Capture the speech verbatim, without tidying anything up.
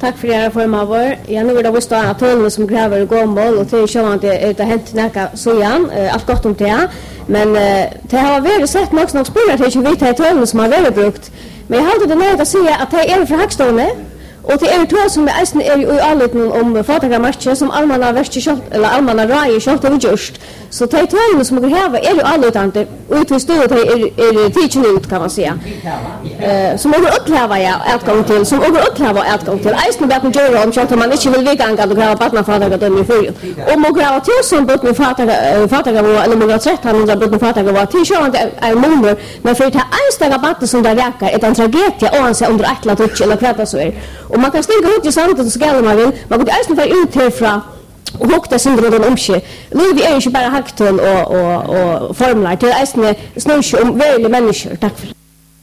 Tack för era formavor. Jag nu är det visst att töllen som gräver gommel och till sjön att det har hänt näka så igen. Allt gott om det. Men det har varit sett något något spår att det inte vet töllen som har varit brukt. Men jag hade det nöjt att säga att det är för högstående. Och det är två som är är ju alla om fotografier som allmänna verksamhet eller allmänna rai short och just. Så det är som går här är ju alla utan utvisst det är teaching ut kan man säga. Eh som går uppleva jag utgång till som går uppleva utgång till. Isen bakom Joe om så man inte vill vega anga och gräva partner för att det för. Och man gräva till som bort med fotografi fotografi eller man rätt han under bort med fotografi till så att är nummer men för det enstaka partner som där räcker är en tragedi och han ser under ett lat eller prata så är. Och man kan stänga ut i samtidigt så ska man vill man går isen för ut härifrån och hokta syndromen omskje. Liv är ju bara hakton och och och formlar till isen snurr om väldigt människor. Tack för